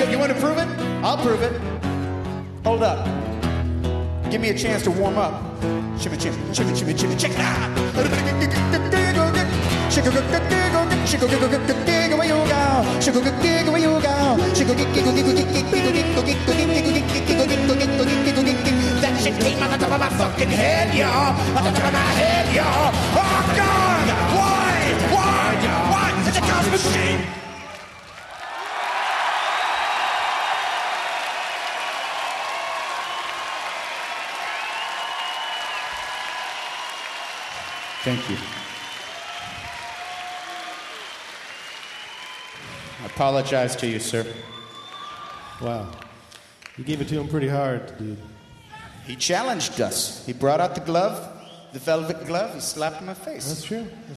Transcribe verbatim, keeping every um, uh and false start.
You want to prove it? I'll prove it. Hold up. Give me a chance to warm up. Shimmy, shimmy, shimmy, shimmy, shimmy, check it out. Shiggle, giggle, giggle, giggle, where you go? Shiggle, giggle, where you go? Shiggle, giggle, giggle, giggle, giggle, giggle, giggle, giggle, giggle, giggle, giggle, giggle, giggle. That shit came on the top of my fucking head, y'all. On the top of my head, y'all. Oh God! Why? Why? Why? It's a cosmic machine. Thank you. I apologize to you, sir. Wow. You gave it to him pretty hard, dude. He challenged us. He brought out the glove, the velvet glove. He slapped in my face. That's true.